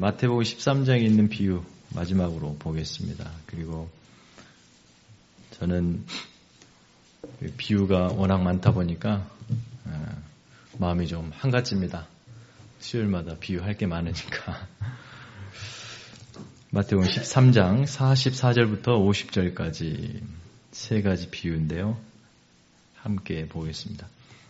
마태복음 13장에 있는 비유 마지막으로 보겠습니다. 그리고 저는 비유가 워낙 많다 보니까 마음이 좀 한가집니다. 수요일마다 비유할 게 많으니까. 마태복음 13장 44절부터 50절까지 세 가지 비유인데요. 함께 보겠습니다.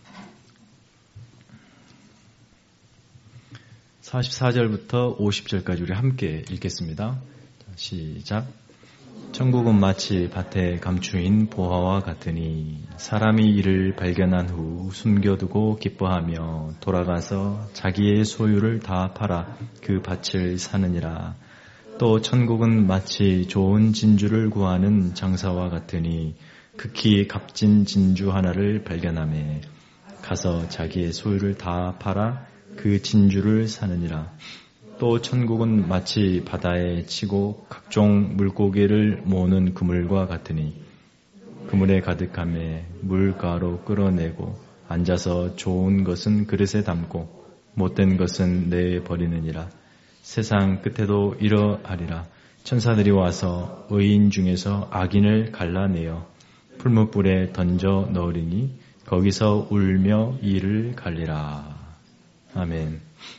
44절부터 50절까지 우리 함께 읽겠습니다. 시작. 천국은 마치 밭에 감추인 보화와 같으니 사람이 이를 발견한 후 숨겨두고 기뻐하며 돌아가서 자기의 소유를 다 팔아 그 밭을 사느니라. 또 천국은 마치 좋은 진주를 구하는 장사와 같으니 극히 값진 진주 하나를 발견하며 가서 자기의 소유를 다 팔아 그 진주를 사느니라. 또 천국은 마치 바다에 치고 각종 물고기를 모으는 그물과 같으니 그물에 가득함에 물가로 끌어내고 앉아서 좋은 것은 그릇에 담고 못된 것은 내버리느니라. 세상 끝에도 이러하리라. 천사들이 와서 의인 중에서 악인을 갈라내어 풀무불에 던져 넣으리니 거기서 울며 이를 갈리라. 아멘.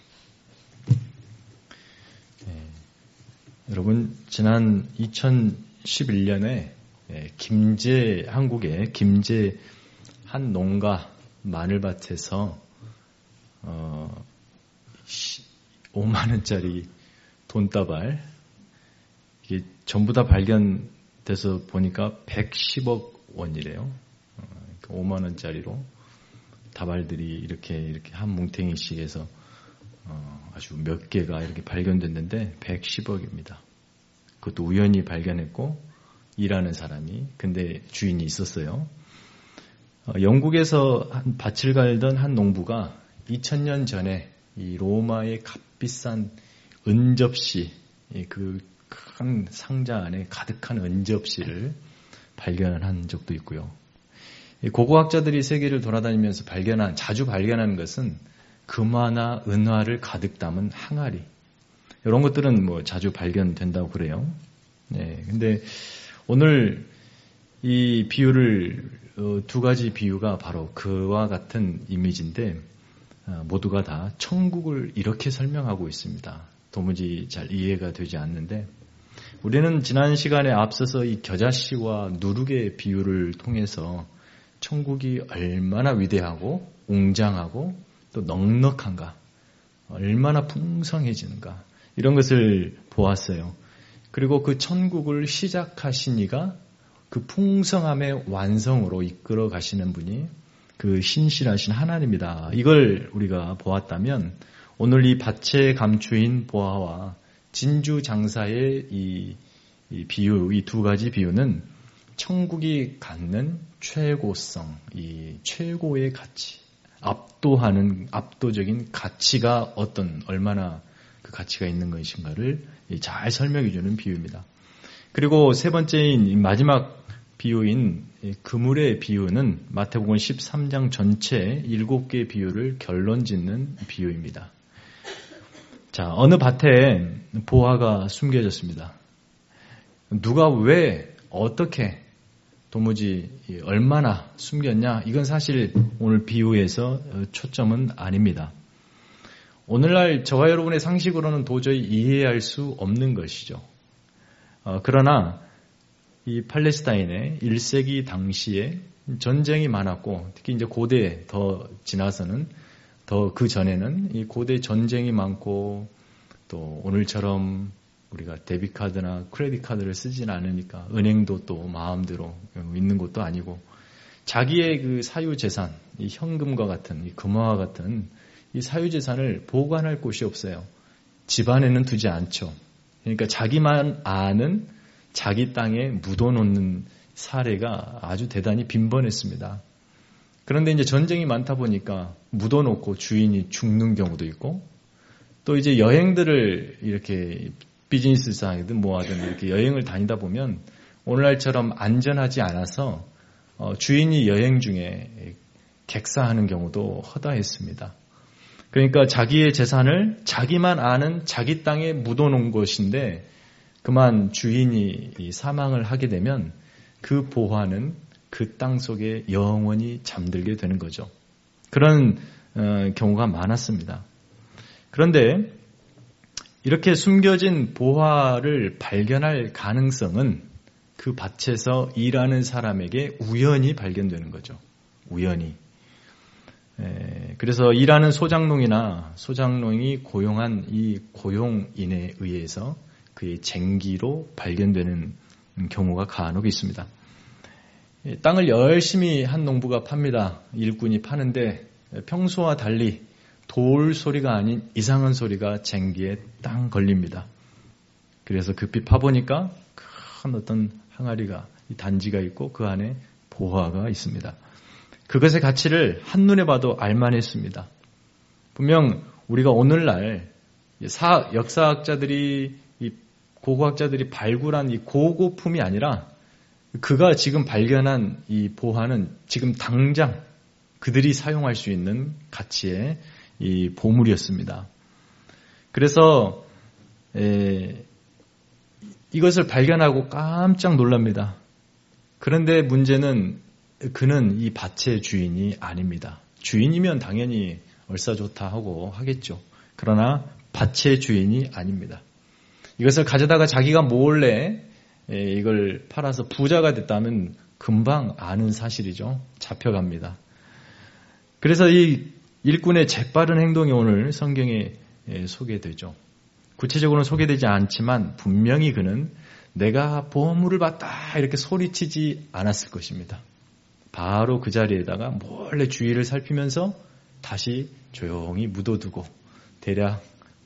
여러분, 지난 2011년에 한국의 김제 한 농가 마늘밭에서 5만원짜리 돈다발, 이게 전부 다 발견돼서 보니까 110억 원이래요. 5만원짜리로 다발들이 이렇게 한 뭉탱이씩 해서 아주 몇 개가 이렇게 발견됐는데 110억입니다. 그것도 우연히 발견했고 일하는 사람이, 근데 주인이 있었어요. 영국에서 한 밭을 갈던 한 농부가 2000년 전에 이 로마의 값비싼 은접시, 그 큰 상자 안에 가득한 은접시를 발견한 적도 있고요. 고고학자들이 세계를 돌아다니면서 자주 발견하는 것은 금화나 은화를 가득 담은 항아리. 이런 것들은 자주 발견된다고 그래요. 근데 오늘 이 비유를, 두 가지 비유가 바로 그와 같은 이미지인데, 모두가 다 천국을 이렇게 설명하고 있습니다. 도무지 잘 이해가 되지 않는데, 우리는 지난 시간에 앞서서 이 겨자씨와 누룩의 비유를 통해서 천국이 얼마나 위대하고 웅장하고 또 넉넉한가, 얼마나 풍성해지는가, 이런 것을 보았어요. 그리고 그 천국을 시작하신 이가 그 풍성함의 완성으로 이끌어 가시는 분이 그 신실하신 하나님이다. 이걸 우리가 보았다면 오늘 이 밭에 감추인 보화와 진주 장사의 이 비유, 이 두 가지 비유는 천국이 갖는 최고성, 이 최고의 가치, 압도적인 가치가 얼마나 그 가치가 있는 것인가를 잘 설명해 주는 비유입니다. 그리고 세 번째인 마지막 비유인 그물의 비유는 마태복음 13장 전체 7개의 비유를 결론 짓는 비유입니다. 자, 어느 밭에 보화가 숨겨졌습니다. 누가 왜, 어떻게, 도무지 얼마나 숨겼냐? 이건 사실 오늘 비유에서 초점은 아닙니다. 오늘날 저와 여러분의 상식으로는 도저히 이해할 수 없는 것이죠. 그러나 이 팔레스타인의 1세기 당시에 전쟁이 많았고, 특히 이제 고대에 더 지나서는 그 전에는 이 고대 전쟁이 많고, 또 오늘처럼 우리가 데비카드나 크레딧 카드를 쓰진 않으니까 은행도 또 마음대로 있는 것도 아니고, 자기의 그 사유재산, 이 현금과 같은, 이 금화와 같은 이 사유재산을 보관할 곳이 없어요. 집안에는 두지 않죠. 그러니까 자기만 아는 자기 땅에 묻어놓는 사례가 아주 대단히 빈번했습니다. 그런데 이제 전쟁이 많다 보니까 묻어놓고 주인이 죽는 경우도 있고, 또 이제 여행들을 이렇게 비즈니스상이든 뭐하든 이렇게 여행을 다니다 보면 오늘날처럼 안전하지 않아서 주인이 여행 중에 객사하는 경우도 허다했습니다. 그러니까 자기의 재산을 자기만 아는 자기 땅에 묻어놓은 것인데 그만 주인이 사망을 하게 되면 그 보화는 그 땅 속에 영원히 잠들게 되는 거죠. 그런 경우가 많았습니다. 그런데 이렇게 숨겨진 보화를 발견할 가능성은 그 밭에서 일하는 사람에게 우연히 발견되는 거죠. 우연히. 그래서 일하는 소장농이 고용한 이 고용인에 의해서 그의 쟁기로 발견되는 경우가 간혹 있습니다. 땅을 열심히 한 농부가 팝니다. 일꾼이 파는데 평소와 달리 돌 소리가 아닌 이상한 소리가 쟁기에 땅 걸립니다. 그래서 급히 파보니까 큰 어떤 항아리가, 단지가 있고 그 안에 보화가 있습니다. 그것의 가치를 한눈에 봐도 알만했습니다. 분명 우리가 오늘날 역사학자들이, 고고학자들이 발굴한 이 고고품이 아니라 그가 지금 발견한 이 보화는 지금 당장 그들이 사용할 수 있는 가치의 이 보물이었습니다. 그래서 이것을 발견하고 깜짝 놀랍니다. 그런데 문제는 그는 이 밭의 주인이 아닙니다. 주인이면 당연히 얼싸좋다 하고 하겠죠. 그러나 밭의 주인이 아닙니다. 이것을 가져다가 자기가 몰래 이걸 팔아서 부자가 됐다면 금방 아는 사실이죠. 잡혀갑니다. 그래서 이 일꾼의 재빠른 행동이 오늘 성경에 소개되죠. 구체적으로는 소개되지 않지만 분명히 그는 내가 보물을 봤다 이렇게 소리치지 않았을 것입니다. 바로 그 자리에다가 몰래 주위를 살피면서 다시 조용히 묻어두고 대략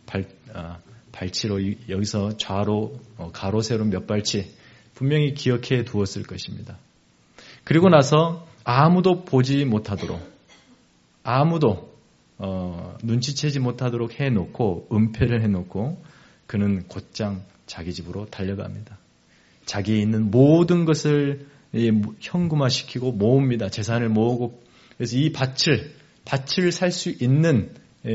발치로 여기서 좌로 가로 세로 몇 발치 분명히 기억해 두었을 것입니다. 그리고 나서 아무도 보지 못하도록 아무도 눈치채지 못하도록 해놓고 은폐를 해놓고 그는 곧장 자기 집으로 달려갑니다. 자기에 있는 모든 것을 현금화시키고 모읍니다. 재산을 모으고 그래서 이 밭을 살 수 있는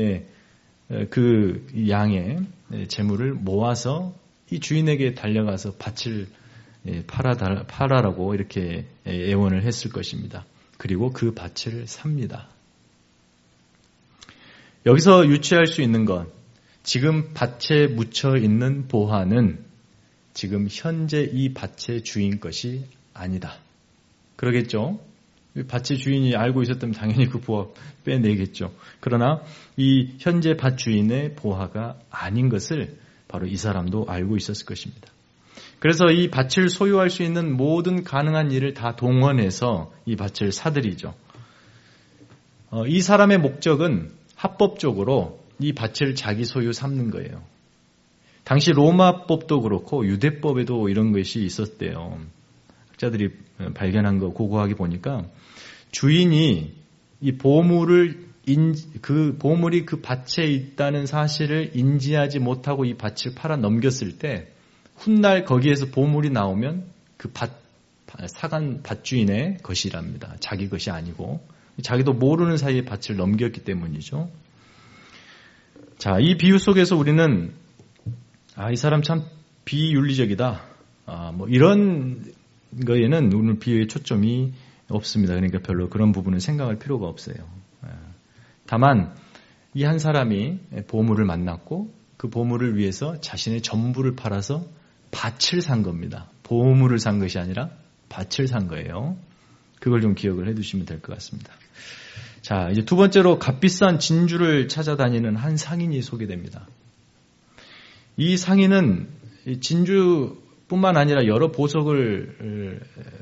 그 양의 재물을 모아서 이 주인에게 달려가서 밭을 팔아라고 이렇게 애원을 했을 것입니다. 그리고 그 밭을 삽니다. 여기서 유추할 수 있는 건 지금 밭에 묻혀 있는 보화는 지금 현재 이 밭의 주인 것이 아니다. 그러겠죠? 밭의 주인이 알고 있었다면 당연히 그 보화 빼내겠죠. 그러나 이 현재 밭 주인의 보화가 아닌 것을 바로 이 사람도 알고 있었을 것입니다. 그래서 이 밭을 소유할 수 있는 모든 가능한 일을 다 동원해서 이 밭을 사들이죠. 이 사람의 목적은 합법적으로 이 밭을 자기 소유 삼는 거예요. 당시 로마법도 그렇고 유대법에도 이런 것이 있었대요. 학자들이 발견한 거 고고하게 보니까 주인이 이 보물이 그 밭에 있다는 사실을 인지하지 못하고 이 밭을 팔아 넘겼을 때 훗날 거기에서 보물이 나오면 그 사간 밭주인의 것이랍니다. 자기 것이 아니고 자기도 모르는 사이에 밭을 넘겼기 때문이죠. 자, 이 비유 속에서 우리는 이 사람 참 비윤리적이다. 뭐 이런 거에는 오늘 비유의 초점이 없습니다. 그러니까 별로 그런 부분은 생각할 필요가 없어요. 다만 이 한 사람이 보물을 만났고 그 보물을 위해서 자신의 전부를 팔아서 밭을 산 겁니다. 보물을 산 것이 아니라 밭을 산 거예요. 그걸 좀 기억을 해두시면 될 것 같습니다. 자, 이제 두 번째로 값비싼 진주를 찾아다니는 한 상인이 소개됩니다. 이 상인은 진주뿐만 아니라 여러 보석을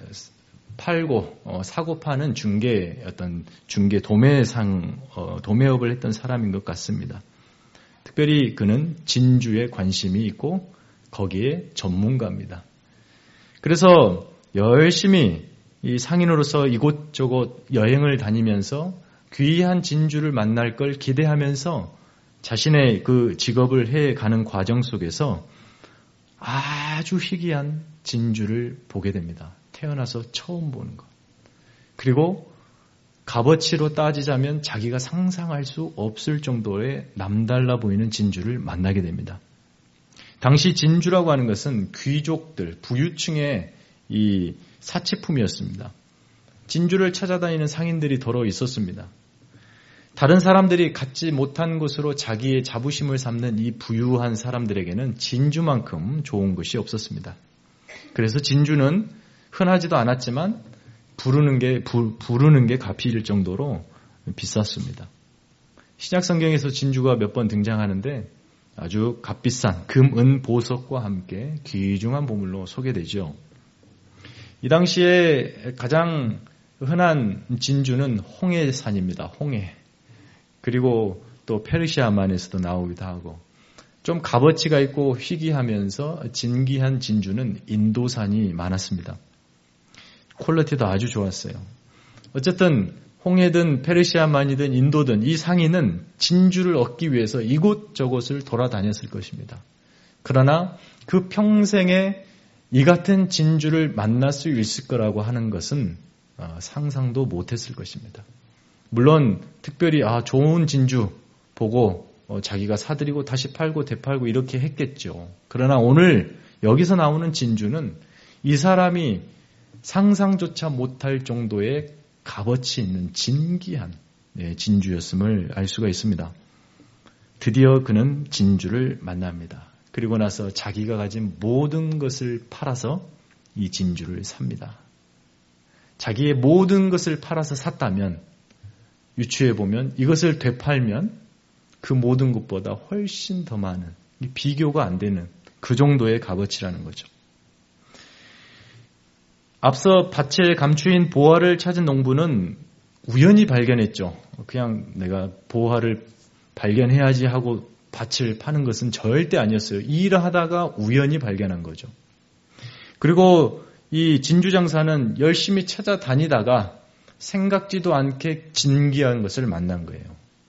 팔고 사고 파는 중개 도매업을 했던 사람인 것 같습니다. 특별히 그는 진주에 관심이 있고 거기에 전문가입니다. 그래서 열심히 이 상인으로서 이곳저곳 여행을 다니면서 귀한 진주를 만날 걸 기대하면서 자신의 그 직업을 해가는 과정 속에서 아주 희귀한 진주를 보게 됩니다. 태어나서 처음 보는 것. 그리고 값어치로 따지자면 자기가 상상할 수 없을 정도의 남달라 보이는 진주를 만나게 됩니다. 당시 진주라고 하는 것은 귀족들, 부유층의 이 사치품이었습니다. 진주를 찾아다니는 상인들이 더러 있었습니다. 다른 사람들이 갖지 못한 것으로 자기의 자부심을 삼는 이 부유한 사람들에게는 진주만큼 좋은 것이 없었습니다. 그래서 진주는 흔하지도 않았지만 부르는 게 값일 정도로 비쌌습니다. 신약 성경에서 진주가 몇 번 등장하는데 아주 값비싼 금, 은, 보석과 함께 귀중한 보물로 소개되죠. 이 당시에 가장 흔한 진주는 홍해산입니다. 홍해. 그리고 또 페르시아만에서도 나오기도 하고 좀 값어치가 있고 희귀하면서 진귀한 진주는 인도산이 많았습니다. 퀄리티도 아주 좋았어요. 어쨌든 홍해든 페르시아만이든 인도든 이 상인은 진주를 얻기 위해서 이곳저곳을 돌아다녔을 것입니다. 그러나 그 평생에 이 같은 진주를 만날 수 있을 거라고 하는 것은 상상도 못했을 것입니다. 물론 특별히 좋은 진주 보고 자기가 사들이고 다시 팔고 되팔고 이렇게 했겠죠. 그러나 오늘 여기서 나오는 진주는 이 사람이 상상조차 못할 정도의 값어치 있는 진귀한 진주였음을 알 수가 있습니다. 드디어 그는 진주를 만납니다. 그리고 나서 자기가 가진 모든 것을 팔아서 이 진주를 삽니다. 자기의 모든 것을 팔아서 샀다면 유추해 보면 이것을 되팔면 그 모든 것보다 훨씬 더 많은 비교가 안 되는 그 정도의 값어치라는 거죠. 앞서 밭에 감추인 보화를 찾은 농부는 우연히 발견했죠. 그냥 내가 보화를 발견해야지 하고 밭을 파는 것은 절대 아니었어요. 일을 하다가 우연히 발견한 거죠. 그리고 이 진주장사는 열심히 찾아다니다가 생각지도 않게 진귀한 것을 만난 거예요.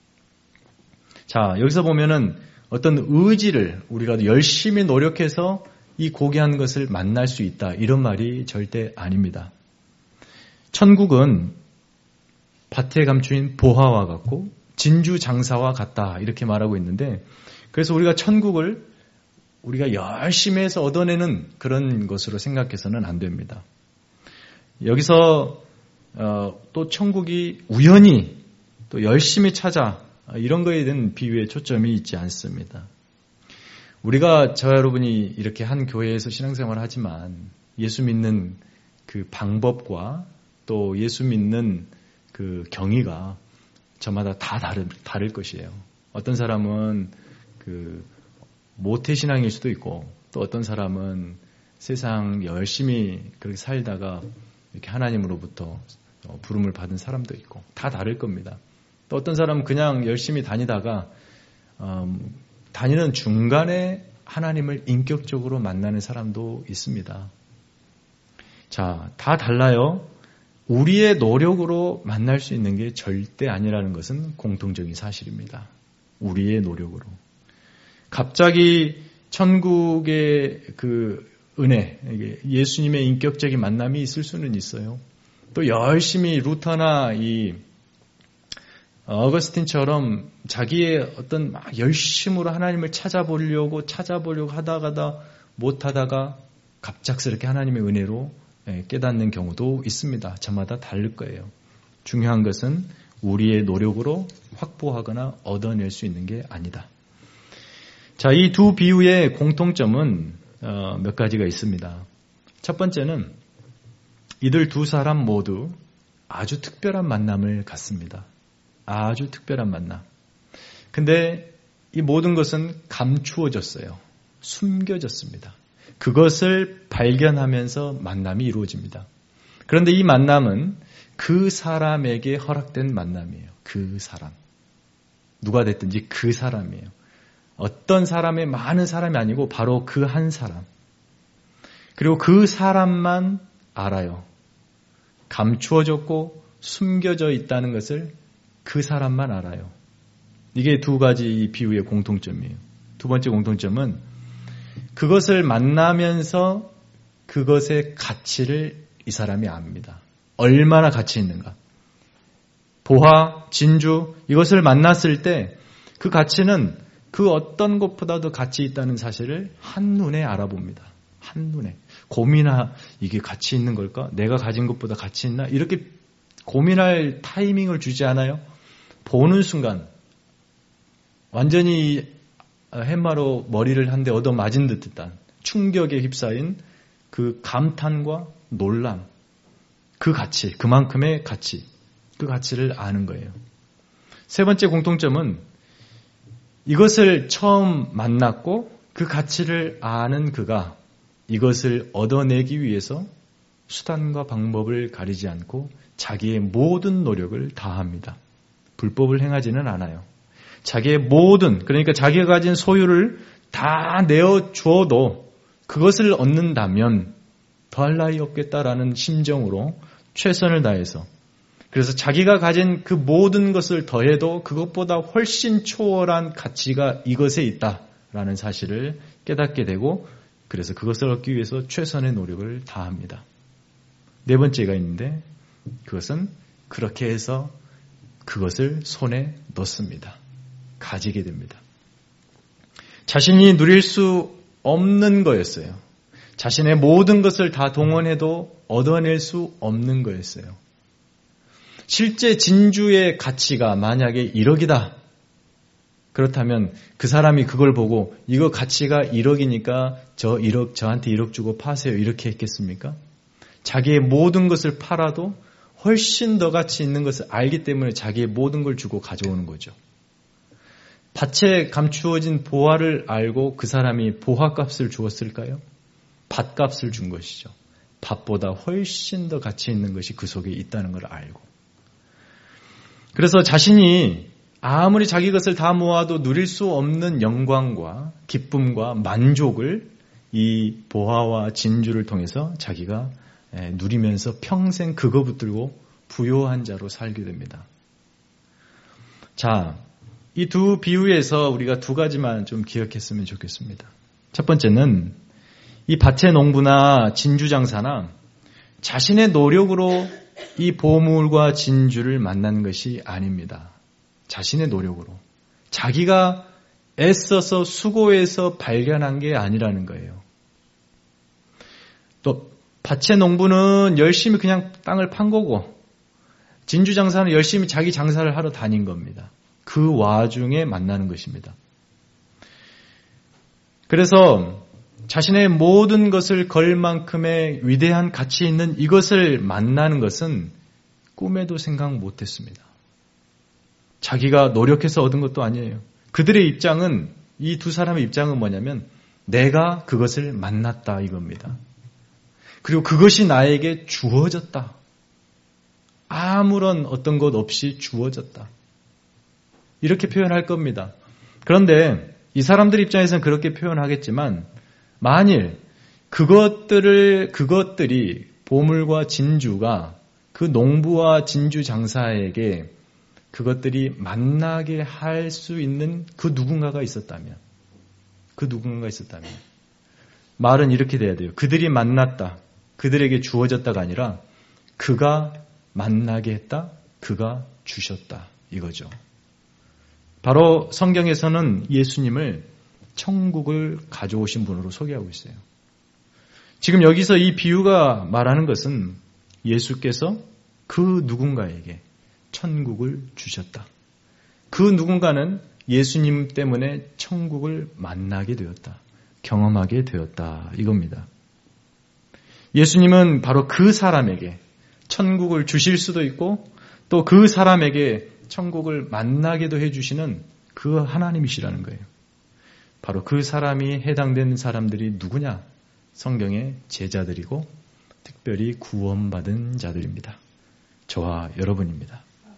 자, 여기서 보면은 어떤 의지를 우리가 열심히 노력해서 이 고귀한 것을 만날 수 있다. 이런 말이 절대 아닙니다. 천국은 밭에 감추인 보화와 같고 진주 장사와 같다. 이렇게 말하고 있는데 그래서 우리가 천국을 우리가 열심히 해서 얻어내는 그런 것으로 생각해서는 안 됩니다. 여기서 또 천국이 우연히 또 열심히 찾아 이런 거에 대한 비유에 초점이 있지 않습니다. 우리가 저와 여러분이 이렇게 한 교회에서 신앙생활을 하지만 예수 믿는 그 방법과 또 예수 믿는 그 경위가 저마다 다 다를 것이에요. 어떤 사람은 그 모태신앙일 수도 있고 또 어떤 사람은 세상 열심히 그렇게 살다가 이렇게 하나님으로부터 부름을 받은 사람도 있고 다 다를 겁니다. 또 어떤 사람은 그냥 열심히 다니다가 다니는 중간에 하나님을 인격적으로 만나는 사람도 있습니다. 자, 다 달라요. 우리의 노력으로 만날 수 있는 게 절대 아니라는 것은 공통적인 사실입니다. 우리의 노력으로. 갑자기 천국의 그 은혜, 예수님의 인격적인 만남이 있을 수는 있어요. 또 열심히 루터나 이 어거스틴처럼 자기의 어떤 막 열심으로 하나님을 찾아보려고 하다가다 못하다가 갑작스럽게 하나님의 은혜로 깨닫는 경우도 있습니다. 저마다 다를 거예요. 중요한 것은 우리의 노력으로 확보하거나 얻어낼 수 있는 게 아니다. 자, 이 두 비유의 공통점은 몇 가지가 있습니다. 첫 번째는 이들 두 사람 모두 아주 특별한 만남을 갖습니다. 아주 특별한 만남. 근데 이 모든 것은 감추어졌어요. 숨겨졌습니다. 그것을 발견하면서 만남이 이루어집니다. 그런데 이 만남은 그 사람에게 허락된 만남이에요. 그 사람. 누가 됐든지 그 사람이에요. 어떤 사람의 많은 사람이 아니고 바로 그 한 사람. 그리고 그 사람만 알아요. 감추어졌고 숨겨져 있다는 것을 그 사람만 알아요. 이게 두 가지 비유의 공통점이에요. 두 번째 공통점은 그것을 만나면서 그것의 가치를 이 사람이 압니다. 얼마나 가치 있는가. 보화, 진주 이것을 만났을 때 그 가치는 그 어떤 것보다도 가치 있다는 사실을 한눈에 알아봅니다. 한눈에. 이게 가치 있는 걸까? 내가 가진 것보다 가치 있나? 이렇게 고민할 타이밍을 주지 않아요? 보는 순간 완전히 팻마로 머리를 한 대 얻어 맞은 듯한 충격에 휩싸인 그 감탄과 놀람, 그 가치, 그만큼의 가치, 그 가치를 아는 거예요. 세 번째 공통점은 이것을 처음 만났고 그 가치를 아는 그가 이것을 얻어내기 위해서 수단과 방법을 가리지 않고 자기의 모든 노력을 다합니다. 불법을 행하지는 않아요. 자기의 모든, 그러니까 자기가 가진 소유를 다 내어주어도 그것을 얻는다면 더할 나위 없겠다라는 심정으로 최선을 다해서, 그래서 자기가 가진 그 모든 것을 더해도 그것보다 훨씬 초월한 가치가 이것에 있다라는 사실을 깨닫게 되고, 그래서 그것을 얻기 위해서 최선의 노력을 다합니다. 네 번째가 있는데 그것은 그렇게 해서 그것을 손에 넣습니다. 가지게 됩니다. 자신이 누릴 수 없는 거였어요. 자신의 모든 것을 다 동원해도 얻어낼 수 없는 거였어요. 실제 진주의 가치가 만약에 1억이다. 그렇다면 그 사람이 그걸 보고 이거 가치가 1억이니까 저한테 1억 주고 파세요. 이렇게 했겠습니까? 자기의 모든 것을 팔아도 훨씬 더 가치 있는 것을 알기 때문에 자기의 모든 걸 주고 가져오는 거죠. 밭에 감추어진 보화를 알고 그 사람이 보화값을 주었을까요? 밭값을 준 것이죠. 밭보다 훨씬 더 가치 있는 것이 그 속에 있다는 걸 알고. 그래서 자신이 아무리 자기 것을 다 모아도 누릴 수 없는 영광과 기쁨과 만족을 이 보화와 진주를 통해서 자기가 누리면서 평생 그거 붙들고 부요한 자로 살게 됩니다. 자, 이 두 비유에서 우리가 두 가지만 좀 기억했으면 좋겠습니다. 첫 번째는 이 밭의 농부나 진주 장사나 자신의 노력으로 이 보물과 진주를 만난 것이 아닙니다. 자신의 노력으로. 자기가 애써서 수고해서 발견한 게 아니라는 거예요. 또 밭의 농부는 열심히 그냥 땅을 판 거고 진주 장사는 열심히 자기 장사를 하러 다닌 겁니다. 그 와중에 만나는 것입니다. 그래서 자신의 모든 것을 걸 만큼의 위대한 가치 있는 이것을 만나는 것은 꿈에도 생각 못했습니다. 자기가 노력해서 얻은 것도 아니에요. 그들의 입장은, 이 두 사람의 입장은 뭐냐면 내가 그것을 만났다 이겁니다. 그리고 그것이 나에게 주어졌다. 아무런 어떤 것 없이 주어졌다. 이렇게 표현할 겁니다. 그런데 이 사람들 입장에서는 그렇게 표현하겠지만 만일 그것들이 보물과 진주가 그 농부와 진주 장사에게 그것들이 만나게 할 수 있는 그 누군가가 있었다면 말은 이렇게 돼야 돼요. 그들이 만났다. 그들에게 주어졌다가 아니라 그가 만나게 했다. 그가 주셨다. 이거죠. 바로 성경에서는 예수님을 천국을 가져오신 분으로 소개하고 있어요. 지금 여기서 이 비유가 말하는 것은 예수께서 그 누군가에게 천국을 주셨다. 그 누군가는 예수님 때문에 천국을 만나게 되었다. 경험하게 되었다. 이겁니다. 예수님은 바로 그 사람에게 천국을 주실 수도 있고 또 그 사람에게 천국을 만나게도 해주시는 그 하나님이시라는 거예요. 바로 그 사람이 해당되는 사람들이 누구냐? 성경의 제자들이고 특별히 구원받은 자들입니다. 저와 여러분입니다.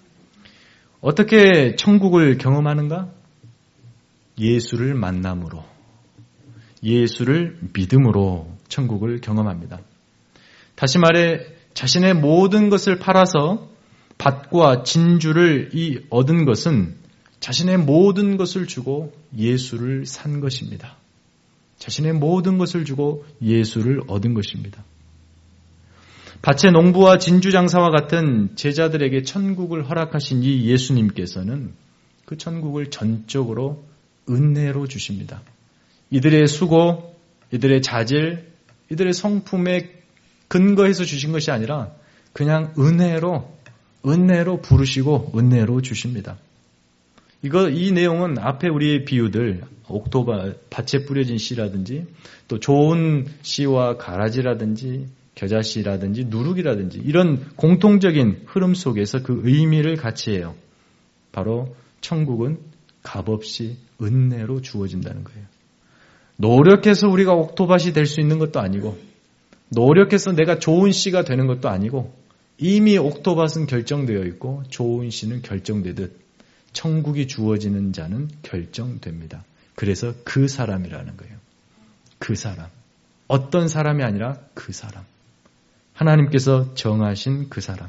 어떻게 천국을 경험하는가? 예수를 만남으로, 예수를 믿음으로 천국을 경험합니다. 다시 말해 자신의 모든 것을 팔아서 밭과 진주를 얻은 것은 자신의 모든 것을 주고 예수를 산 것입니다. 자신의 모든 것을 주고 예수를 얻은 것입니다. 밭의 농부와 진주 장사와 같은 제자들에게 천국을 허락하신 이 예수님께서는 그 천국을 전적으로 은혜로 주십니다. 이들의 수고, 이들의 자질, 이들의 성품에 근거해서 주신 것이 아니라 그냥 은혜로 부르시고 은혜로 주십니다. 이 내용은 앞에 우리의 비유들, 옥토바, 밭에 뿌려진 씨라든지, 또 좋은 씨와 가라지라든지, 겨자씨라든지, 누룩이라든지, 이런 공통적인 흐름 속에서 그 의미를 같이 해요. 바로 천국은 값없이 은혜로 주어진다는 거예요. 노력해서 우리가 옥토밭이 될 수 있는 것도 아니고, 노력해서 내가 좋은 씨가 되는 것도 아니고, 이미 옥토밭은 결정되어 있고, 좋은 씨는 결정되듯, 천국이 주어지는 자는 결정됩니다. 그래서 그 사람이라는 거예요. 그 사람. 어떤 사람이 아니라 그 사람. 하나님께서 정하신 그 사람.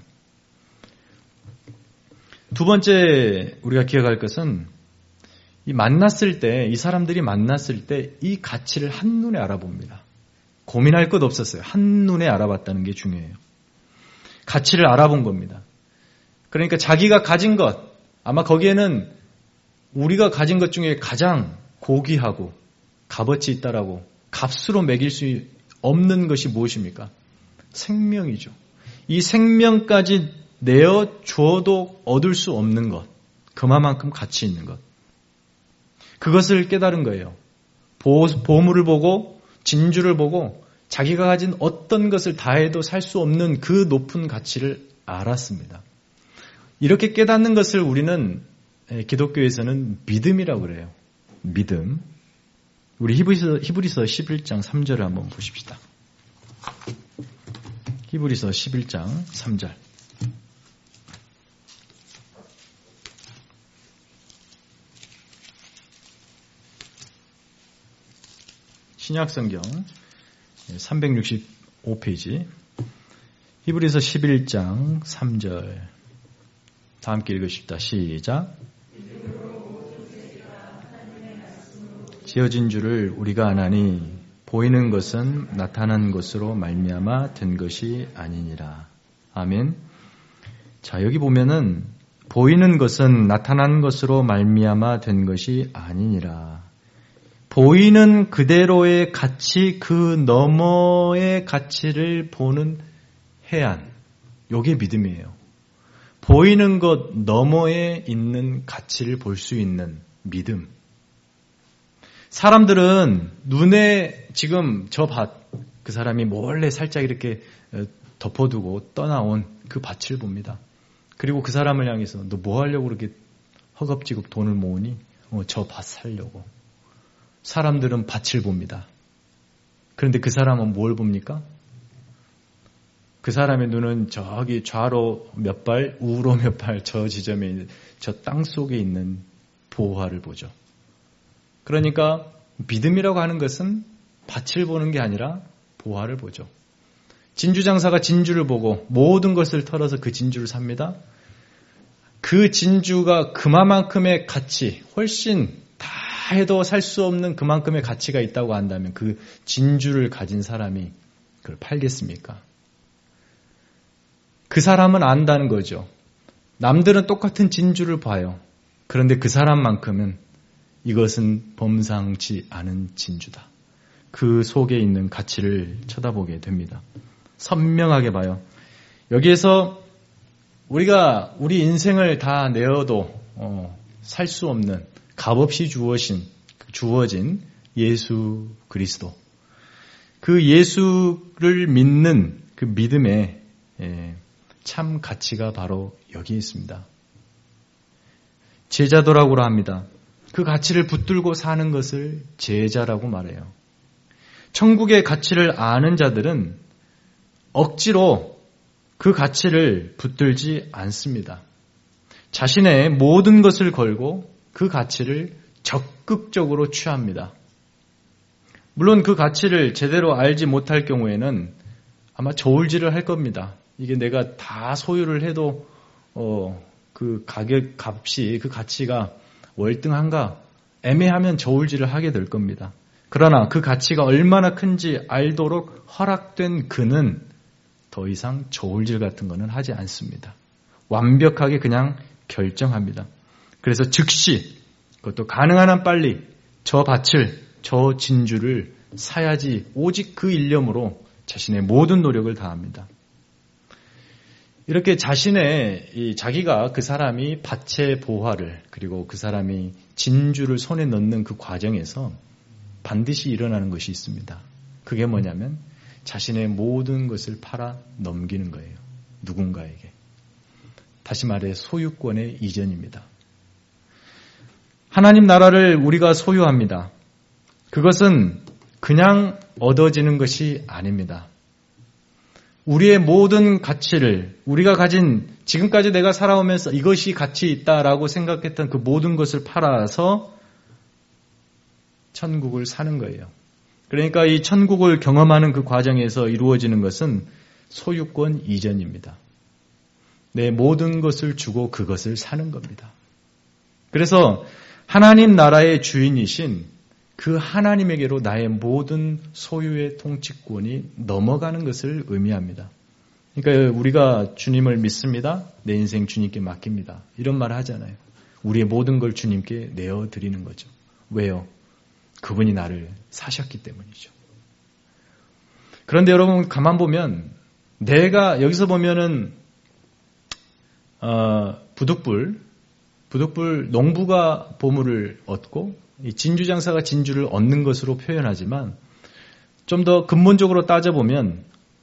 두 번째 우리가 기억할 것은 이 사람들이 만났을 때 이 가치를 한눈에 알아봅니다. 고민할 것 없었어요. 한눈에 알아봤다는 게 중요해요. 가치를 알아본 겁니다. 그러니까 자기가 가진 것, 아마 거기에는 우리가 가진 것 중에 가장 고귀하고 값어치 있다라고 값으로 매길 수 없는 것이 무엇입니까? 생명이죠. 이 생명까지 내어줘도 얻을 수 없는 것, 그만큼 가치 있는 것. 그것을 깨달은 거예요. 보물을 보고 진주를 보고 자기가 가진 어떤 것을 다해도 살 수 없는 그 높은 가치를 알았습니다. 이렇게 깨닫는 것을 우리는 기독교에서는 믿음이라고 그래요. 믿음. 우리 히브리서 11장 3절을 한번 보십시다. 히브리서 11장 3절. 신약성경 365페이지 히브리서 11장 3절 다 함께 읽으십시다. 시작. 지어진 줄을 우리가 아나니 보이는 것은 나타난 것으로 말미암아 된 것이 아니니라. 아멘. 자, 여기 보면은 보이는 것은 나타난 것으로 말미암아 된 것이 아니니라. 보이는 그대로의 가치, 그 너머의 가치를 보는 해안. 요게 믿음이에요. 보이는 것 너머에 있는 가치를 볼 수 있는 믿음. 사람들은 눈에 지금 저 밭, 그 사람이 몰래 살짝 이렇게 덮어두고 떠나온 그 밭을 봅니다. 그리고 그 사람을 향해서 너 뭐 하려고 그렇게 허겁지겁 돈을 모으니? 저 밭 살려고. 사람들은 밭을 봅니다. 그런데 그 사람은 뭘 봅니까? 그 사람의 눈은 저기 좌로 몇 발, 우로 몇 발 저 지점에 있는 저 땅 속에 있는 보화를 보죠. 그러니까 믿음이라고 하는 것은 밭을 보는 게 아니라 보화를 보죠. 진주장사가 진주를 보고 모든 것을 털어서 그 진주를 삽니다. 그 진주가 그만큼의 가치, 훨씬 다 해도 살 수 없는 그만큼의 가치가 있다고 한다면 그 진주를 가진 사람이 그걸 팔겠습니까? 그 사람은 안다는 거죠. 남들은 똑같은 진주를 봐요. 그런데 그 사람만큼은 이것은 범상치 않은 진주다. 그 속에 있는 가치를 쳐다보게 됩니다. 선명하게 봐요. 여기에서 우리가 우리 인생을 다 내어도 살 수 없는 값없이 주어진 예수 그리스도. 그 예수를 믿는 그 믿음의 참 가치가 바로 여기에 있습니다. 제자도라고 합니다. 그 가치를 붙들고 사는 것을 제자라고 말해요. 천국의 가치를 아는 자들은 억지로 그 가치를 붙들지 않습니다. 자신의 모든 것을 걸고 그 가치를 적극적으로 취합니다. 물론 그 가치를 제대로 알지 못할 경우에는 아마 저울질을 할 겁니다. 이게 내가 다 소유를 해도 그 가격 값이 그 가치가 월등한가 애매하면 저울질을 하게 될 겁니다. 그러나 그 가치가 얼마나 큰지 알도록 허락된 그는 더 이상 저울질 같은 거는 하지 않습니다. 완벽하게 그냥 결정합니다. 그래서 즉시, 그것도 가능한 한 빨리 저 밭을, 저 진주를 사야지 오직 그 일념으로 자신의 모든 노력을 다합니다. 이렇게 자기가 그 사람이 밭의 보화를, 그리고 그 사람이 진주를 손에 넣는 그 과정에서 반드시 일어나는 것이 있습니다. 그게 뭐냐면 자신의 모든 것을 팔아 넘기는 거예요. 누군가에게. 다시 말해 소유권의 이전입니다. 하나님 나라를 우리가 소유합니다. 그것은 그냥 얻어지는 것이 아닙니다. 우리의 모든 가치를, 우리가 가진, 지금까지 내가 살아오면서 이것이 가치 있다라고 생각했던 그 모든 것을 팔아서 천국을 사는 거예요. 그러니까 이 천국을 경험하는 그 과정에서 이루어지는 것은 소유권 이전입니다. 내 모든 것을 주고 그것을 사는 겁니다. 그래서 하나님 나라의 주인이신 그 하나님에게로 나의 모든 소유의 통치권이 넘어가는 것을 의미합니다. 그러니까 우리가 주님을 믿습니다. 내 인생 주님께 맡깁니다. 이런 말을 하잖아요. 우리의 모든 걸 주님께 내어드리는 거죠. 왜요? 그분이 나를 사셨기 때문이죠. 그런데 여러분 가만 보면 내가 여기서 보면은 부득불 농부가 보물을 얻고 이 진주장사가 진주를 얻는 것으로 표현하지만 좀 더 근본적으로 따져보면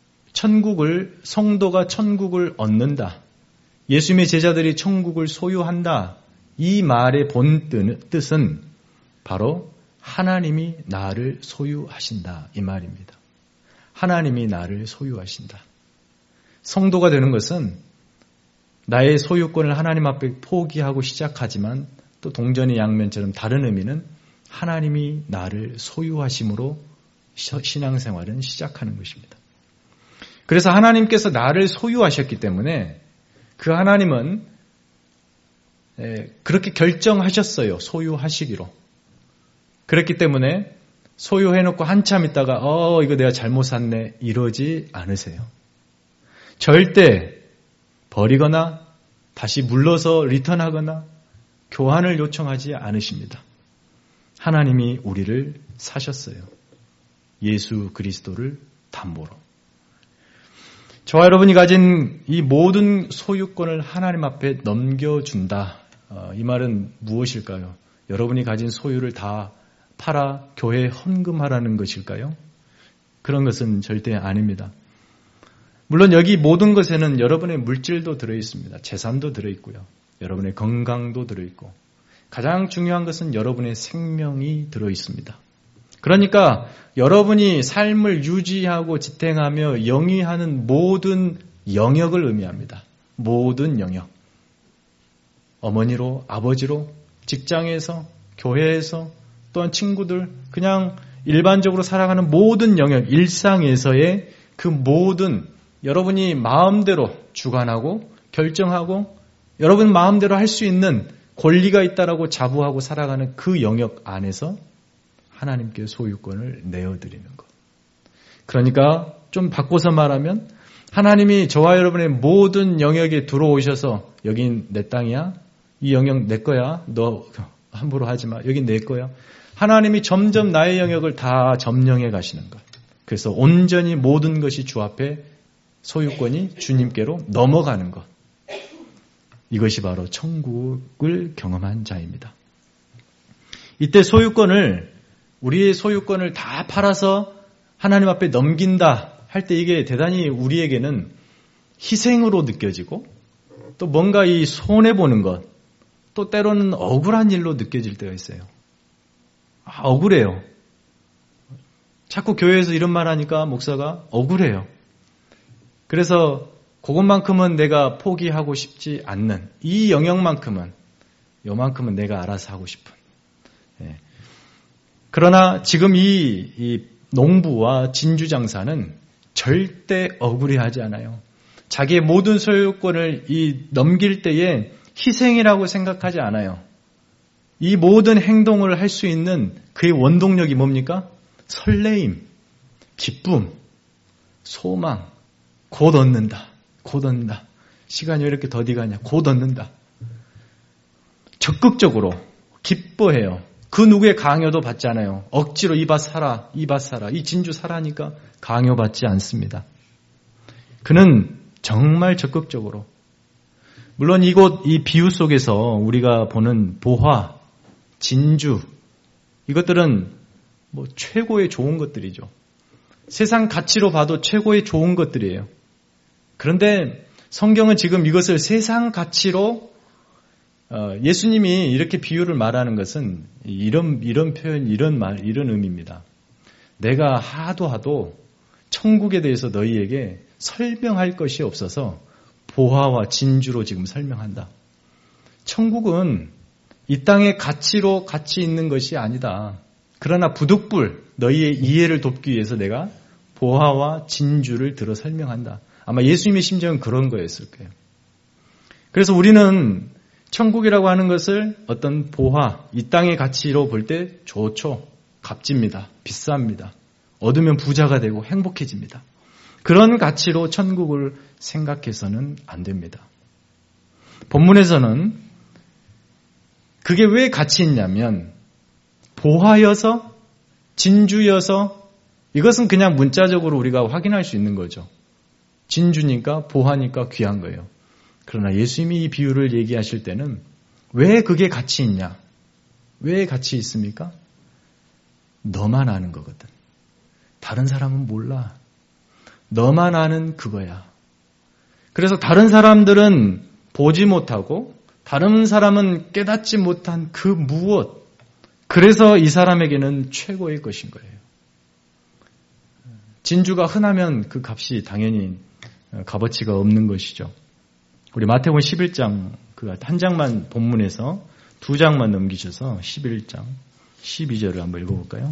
성도가 천국을 얻는다. 예수님의 제자들이 천국을 소유한다. 이 말의 본 뜻은 바로 하나님이 나를 소유하신다. 이 말입니다. 하나님이 나를 소유하신다. 성도가 되는 것은 나의 소유권을 하나님 앞에 포기하고 시작하지만 또 동전의 양면처럼 다른 의미는 하나님이 나를 소유하심으로 신앙생활은 시작하는 것입니다. 그래서 하나님께서 나를 소유하셨기 때문에 그 하나님은 그렇게 결정하셨어요. 소유하시기로. 그렇기 때문에 소유해놓고 한참 있다가 이거 내가 잘못 샀네 이러지 않으세요. 절대 버리거나 다시 물러서 리턴하거나 교환을 요청하지 않으십니다. 하나님이 우리를 사셨어요. 예수 그리스도를 담보로. 저와 여러분이 가진 이 모든 소유권을 하나님 앞에 넘겨준다. 이 말은 무엇일까요? 여러분이 가진 소유를 다 팔아 교회에 헌금하라는 것일까요? 그런 것은 절대 아닙니다. 물론 여기 모든 것에는 여러분의 물질도 들어있습니다. 재산도 들어있고요. 여러분의 건강도 들어있고 가장 중요한 것은 여러분의 생명이 들어있습니다. 그러니까 여러분이 삶을 유지하고 지탱하며 영위하는 모든 영역을 의미합니다. 모든 영역. 어머니로, 아버지로, 직장에서, 교회에서, 또한 친구들, 그냥 일반적으로 살아가는 모든 영역, 일상에서의 그 모든 여러분이 마음대로 주관하고 결정하고 여러분 마음대로 할 수 있는 권리가 있다라고 자부하고 살아가는 그 영역 안에서 하나님께 소유권을 내어드리는 것. 그러니까 좀 바꿔서 말하면 하나님이 저와 여러분의 모든 영역에 들어오셔서 여긴 내 땅이야. 이 영역 내 거야. 너 함부로 하지 마. 여긴 내 거야. 하나님이 점점 나의 영역을 다 점령해 가시는 것. 그래서 온전히 모든 것이 주 앞에 소유권이 주님께로 넘어가는 것. 이것이 바로 천국을 경험한 자입니다. 이때 우리의 소유권을 다 팔아서 하나님 앞에 넘긴다 할 때 이게 대단히 우리에게는 희생으로 느껴지고 또 뭔가 이 손해보는 것, 또 때로는 억울한 일로 느껴질 때가 있어요. 억울해요. 자꾸 교회에서 이런 말 하니까 목사가 억울해요. 그래서 그것만큼은 내가 포기하고 싶지 않는 이 영역만큼은 요만큼은 내가 알아서 하고 싶은. 그러나 지금 이 농부와 진주장사는 절대 억울해하지 않아요. 자기의 모든 소유권을 넘길 때에 희생이라고 생각하지 않아요. 이 모든 행동을 할 수 있는 그의 원동력이 뭡니까? 설레임, 기쁨, 소망, 곧 얻는다. 곧 얻는다. 시간이 왜 이렇게 더디 가냐. 곧 얻는다. 적극적으로 기뻐해요. 그 누구의 강요도 받지 않아요. 억지로 이 밭 사라, 이 밭 사라, 이 진주 사라니까 강요받지 않습니다. 그는 정말 적극적으로. 물론 이 비유 속에서 우리가 보는 보화, 진주, 이것들은 뭐 최고의 좋은 것들이죠. 세상 가치로 봐도 최고의 좋은 것들이에요. 그런데 성경은 지금 이것을 세상 가치로 예수님이 이렇게 비유를 말하는 것은 이런 표현, 이런 의미입니다. 내가 하도 천국에 대해서 너희에게 설명할 것이 없어서 보화와 진주로 지금 설명한다. 천국은 이 땅의 가치로 가치 있는 것이 아니다. 그러나 부득불 너희의 이해를 돕기 위해서 내가 보화와 진주를 들어 설명한다. 아마 예수님의 심정은 그런 거였을 거예요. 그래서 우리는 천국이라고 하는 것을 어떤 보화, 이 땅의 가치로 볼 때 좋죠. 값집니다. 비쌉니다. 얻으면 부자가 되고 행복해집니다. 그런 가치로 천국을 생각해서는 안 됩니다. 본문에서는 그게 왜 가치 있냐면 보화여서 진주여서 이것은 그냥 문자적으로 우리가 확인할 수 있는 거죠. 진주니까 보화니까 귀한 거예요. 그러나 예수님이 이 비유를 얘기하실 때는 왜 그게 가치 있냐? 왜 가치 있습니까? 너만 아는 거거든. 다른 사람은 몰라. 너만 아는 그거야. 그래서 다른 사람들은 보지 못하고 다른 사람은 깨닫지 못한 그 무엇. 그래서 이 사람에게는 최고의 것인 거예요. 진주가 흔하면 그 값이 당연히 값어치가 없는 것이죠. 우리 마태복음 11장 그 한 장만 본문에서 두 장만 넘기셔서 11장 12절을 한번 읽어볼까요?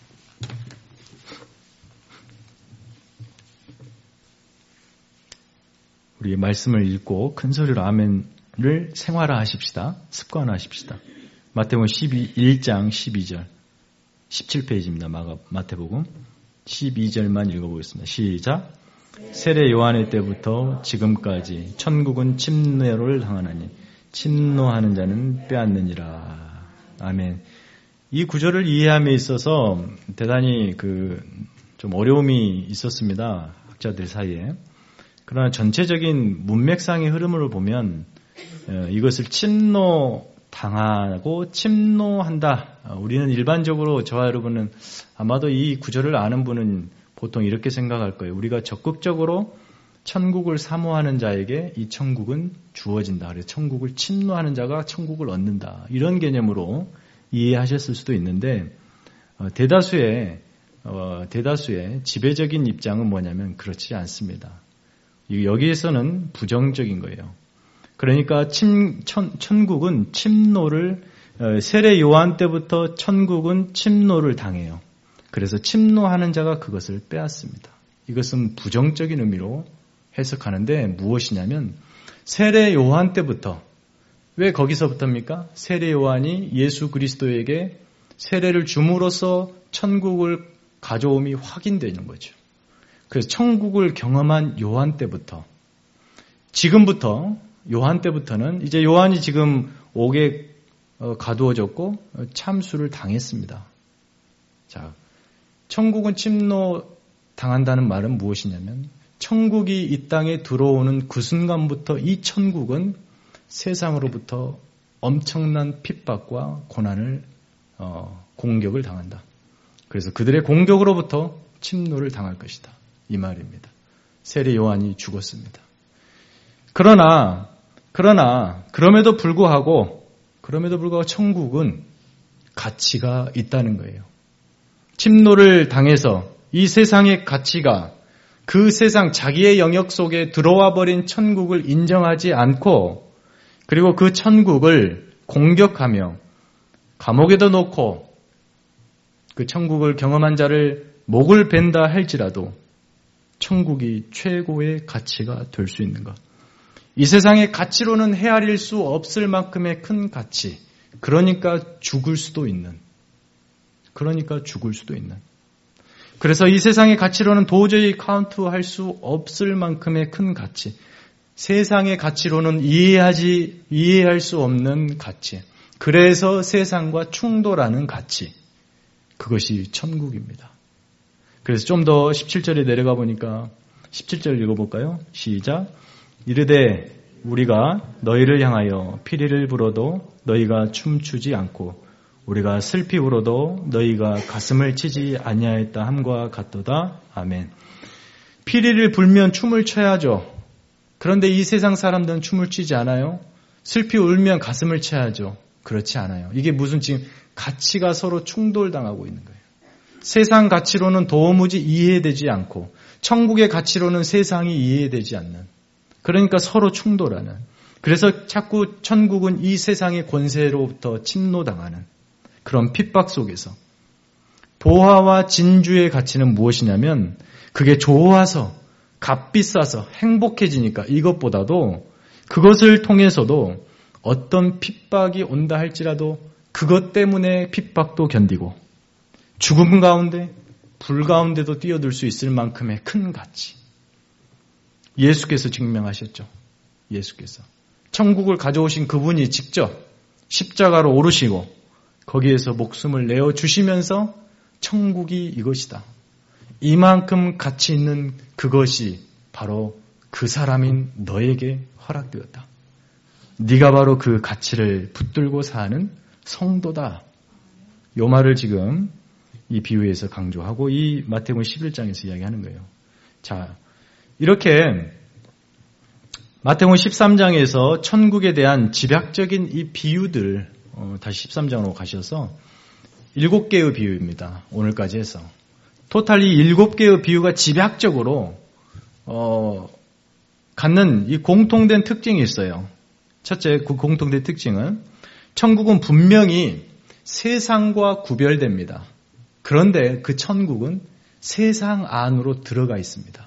우리 말씀을 읽고 큰 소리로 아멘을 생활화하십시다. 습관화하십시다. 마태복음 1장 12절 17페이지입니다. 마태복음 12절만 읽어보겠습니다. 시작. 세례 요한의 때부터 지금까지 천국은 침노를 당하나니 침노하는 자는 빼앗느니라. 아멘. 이 구절을 이해함에 있어서 대단히 좀 어려움이 있었습니다. 학자들 사이에. 그러나 전체적인 문맥상의 흐름을 보면 이것을 침노당하고 침노한다. 우리는 일반적으로 저와 여러분은 아마도 이 구절을 아는 분은 보통 이렇게 생각할 거예요. 우리가 적극적으로 천국을 사모하는 자에게 이 천국은 주어진다. 그래서 천국을 침노하는 자가 천국을 얻는다. 이런 개념으로 이해하셨을 수도 있는데 대다수의 지배적인 입장은 뭐냐면 그렇지 않습니다. 여기에서는 부정적인 거예요. 그러니까 천국은 침노를 세례 요한 때부터 천국은 침노를 당해요. 그래서 침노하는 자가 그것을 빼앗습니다. 이것은 부정적인 의미로 해석하는데 무엇이냐면 세례 요한 때부터 왜 거기서부터입니까? 세례 요한이 예수 그리스도에게 세례를 줌으로써 천국을 가져옴이 확인되는 거죠. 그래서 천국을 경험한 요한 때부터 지금부터 요한 때부터는 이제 요한이 지금 옥에 가두어졌고 참수를 당했습니다. 자, 천국은 침노 당한다는 말은 무엇이냐면 천국이 이 땅에 들어오는 그 순간부터 이 천국은 세상으로부터 엄청난 핍박과 고난을 공격을 당한다. 그래서 그들의 공격으로부터 침노를 당할 것이다. 이 말입니다. 세례 요한이 죽었습니다. 그럼에도 불구하고 천국은 가치가 있다는 거예요. 침노를 당해서 이 세상의 가치가 그 세상 자기의 영역 속에 들어와 버린 천국을 인정하지 않고 그리고 그 천국을 공격하며 감옥에도 놓고 그 천국을 경험한 자를 목을 벤다 할지라도 천국이 최고의 가치가 될 수 있는 것. 이 세상의 가치로는 헤아릴 수 없을 만큼의 큰 가치. 그러니까 죽을 수도 있는. 그래서 이 세상의 가치로는 도저히 카운트할 수 없을 만큼의 큰 가치, 세상의 가치로는 이해할 수 없는 가치, 그래서 세상과 충돌하는 가치, 그것이 천국입니다. 그래서 좀 더 17절에 내려가 보니까 17절 읽어볼까요? 시작. 이르되 우리가 너희를 향하여 피리를 불어도 너희가 춤추지 않고 우리가 슬피 울어도 너희가 가슴을 치지 아니하였다 함과 같도다. 아멘. 피리를 불면 춤을 춰야죠. 그런데 이 세상 사람들은 춤을 추지 않아요. 슬피 울면 가슴을 쳐야죠. 그렇지 않아요. 이게 무슨 지금 가치가 서로 충돌당하고 있는 거예요. 세상 가치로는 도무지 이해되지 않고 천국의 가치로는 세상이 이해되지 않는, 그러니까 서로 충돌하는, 그래서 자꾸 천국은 이 세상의 권세로부터 침노당하는 그런 핍박 속에서 보화와 진주의 가치는 무엇이냐면 그게 좋아서 값비 싸서 행복해지니까 이것보다도 그것을 통해서도 어떤 핍박이 온다 할지라도 그것 때문에 핍박도 견디고 죽음 가운데 불 가운데도 뛰어들 수 있을 만큼의 큰 가치. 예수께서 증명하셨죠. 예수께서. 천국을 가져오신 그분이 직접 십자가로 오르시고 거기에서 목숨을 내어주시면서 천국이 이것이다. 이만큼 가치 있는 그것이 바로 그 사람인 너에게 허락되었다. 네가 바로 그 가치를 붙들고 사는 성도다. 요 말을 지금 이 비유에서 강조하고 이 마태복음 11장에서 이야기하는 거예요. 자, 이렇게 마태복음 13장에서 천국에 대한 집약적인 이 비유들, 다시 13장으로 가셔서 7개의 비유입니다. 오늘까지 해서. 토탈이 7개의 비유가 집약적으로 갖는 이 공통된 특징이 있어요. 첫째, 그 공통된 특징은 천국은 분명히 세상과 구별됩니다. 그런데 그 천국은 세상 안으로 들어가 있습니다.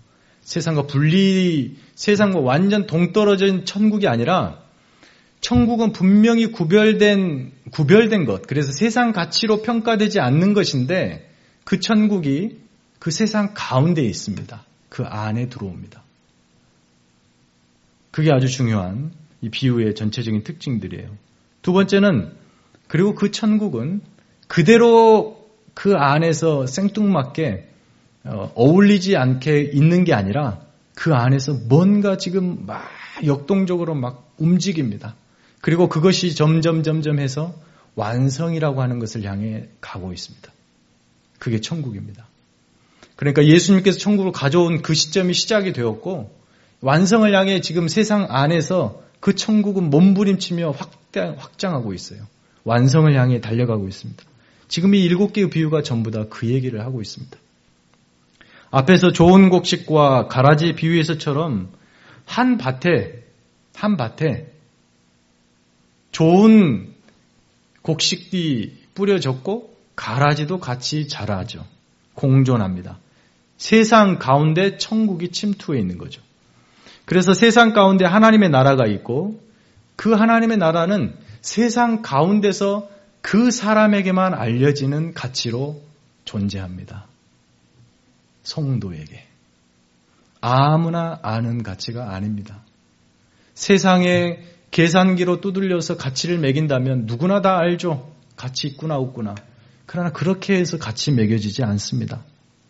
세상과 완전 동떨어진 천국이 아니라 천국은 분명히 구별된 것, 그래서 세상 가치로 평가되지 않는 것인데 그 천국이 그 세상 가운데에 있습니다. 그 안에 들어옵니다. 그게 아주 중요한 이 비유의 전체적인 특징들이에요. 두 번째는 그리고 그 천국은 그대로 그 안에서 생뚱맞게 어울리지 않게 있는 게 아니라 그 안에서 뭔가 지금 막 역동적으로 막 움직입니다. 그리고 그것이 점점 해서 완성이라고 하는 것을 향해 가고 있습니다. 그게 천국입니다. 그러니까 예수님께서 천국을 가져온 그 시점이 시작이 되었고 완성을 향해 지금 세상 안에서 그 천국은 몸부림치며 확장하고 있어요. 완성을 향해 달려가고 있습니다. 지금 이 7개의 비유가 전부 다 그 얘기를 하고 있습니다. 앞에서 좋은 곡식과 가라지 비유에서처럼 한 밭에 좋은 곡식이 뿌려졌고 가라지도 같이 자라죠. 공존합니다. 세상 가운데 천국이 침투해 있는 거죠. 그래서 세상 가운데 하나님의 나라가 있고 그 하나님의 나라는 세상 가운데서 그 사람에게만 알려지는 가치로 존재합니다. 성도에게. 아무나 아는 가치가 아닙니다. 세상에 계산기로 두들려서 가치를 매긴다면 누구나 다 알죠. 가치 있구나 없구나. 그러나 그렇게 해서 가치 매겨지지 않습니다.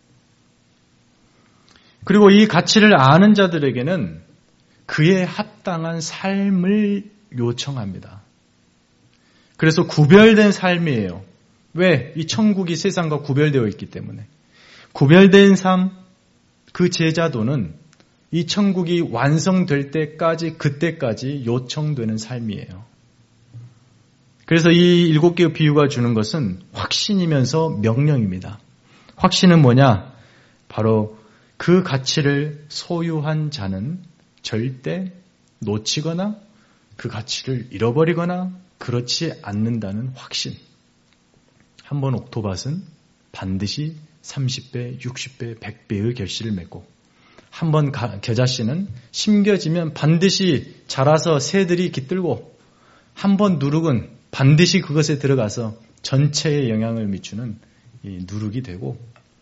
그리고 이 가치를 아는 자들에게는 그에 합당한 삶을 요청합니다. 그래서 구별된 삶이에요. 왜? 이 천국이 세상과 구별되어 있기 때문에. 구별된 삶, 그 제자도는 이 천국이 완성될 때까지, 그때까지 요청되는 삶이에요. 그래서 이 7개의 비유가 주는 것은 확신이면서 명령입니다. 확신은 뭐냐? 바로 그 가치를 소유한 자는 절대 놓치거나 그 가치를 잃어버리거나 그렇지 않는다는 확신. 한번 옥토밭은 반드시 30배, 60배, 100배의 결실을 맺고 한번 겨자씨는 심겨지면 반드시 자라서 새들이 깃들고 한번 누룩은 반드시 그것에 들어가서 전체에 영향을 미치는 이 누룩이 되고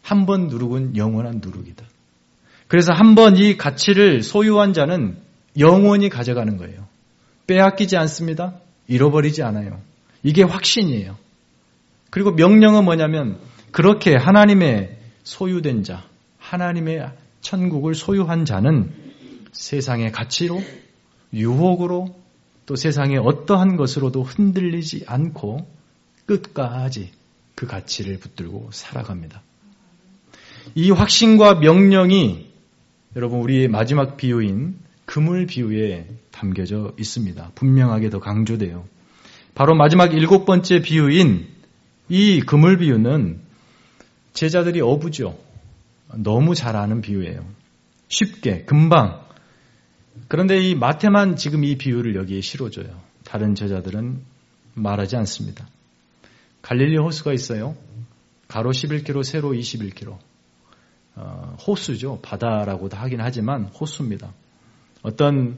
한 번 누룩은 영원한 누룩이다. 그래서 한 번 이 가치를 소유한 자는 영원히 가져가는 거예요. 빼앗기지 않습니다. 잃어버리지 않아요. 이게 확신이에요. 그리고 명령은 뭐냐면 그렇게 하나님의 소유된 자, 하나님의 천국을 소유한 자는 세상의 가치로, 유혹으로, 또 세상의 어떠한 것으로도 흔들리지 않고 끝까지 그 가치를 붙들고 살아갑니다. 이 확신과 명령이 여러분 우리의 마지막 비유인 그물 비유에 담겨져 있습니다. 분명하게 더 강조돼요. 바로 마지막 7번째 비유인 이 그물 비유는 제자들이 어부죠. 너무 잘 아는 비유예요. 쉽게, 금방. 그런데 이 마태만 지금 이 비유를 여기에 실어줘요. 다른 제자들은 말하지 않습니다. 갈릴리 호수가 있어요. 가로 11km, 세로 21km. 호수죠. 바다라고도 하긴 하지만 호수입니다. 어떤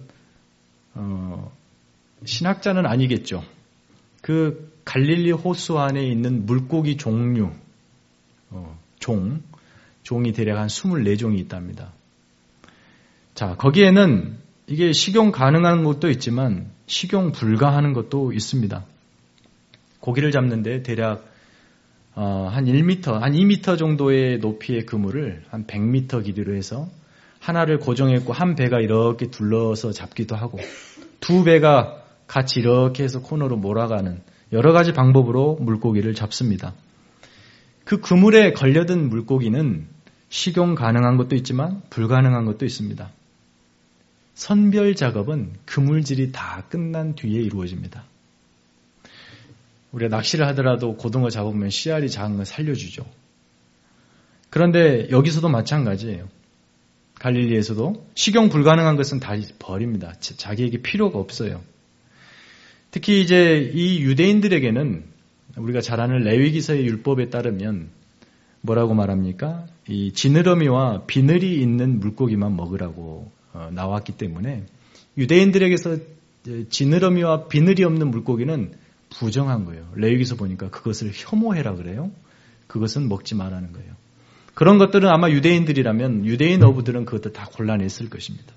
신학자는 아니겠죠. 그 갈릴리 호수 안에 있는 물고기 종류, 종이 대략 한 24종이 있답니다. 자, 거기에는 이게 식용 가능한 것도 있지만 식용 불가하는 것도 있습니다. 고기를 잡는데 대략 한 1m, 한 2m 정도의 높이의 그물을 한 100m 길이로 해서 하나를 고정했고 한 배가 이렇게 둘러서 잡기도 하고 두 배가 같이 이렇게 해서 코너로 몰아가는 여러 가지 방법으로 물고기를 잡습니다. 그 그물에 걸려든 물고기는 식용 가능한 것도 있지만 불가능한 것도 있습니다. 선별 작업은 그물질이 다 끝난 뒤에 이루어집니다. 우리가 낚시를 하더라도 고등어 잡으면 씨알이 작은 거 살려주죠. 그런데 여기서도 마찬가지예요. 갈릴리에서도 식용 불가능한 것은 다 버립니다. 자기에게 필요가 없어요. 특히 이제 이 유대인들에게는 우리가 잘 아는 레위기서의 율법에 따르면 뭐라고 말합니까? 이 지느러미와 비늘이 있는 물고기만 먹으라고 나왔기 때문에 유대인들에게서 지느러미와 비늘이 없는 물고기는 부정한 거예요. 레위기서 보니까 그것을 혐오해라 그래요. 그것은 먹지 말라는 거예요. 그런 것들은 아마 유대인들이라면 유대인 어부들은 그것도 다 곤란했을 것입니다.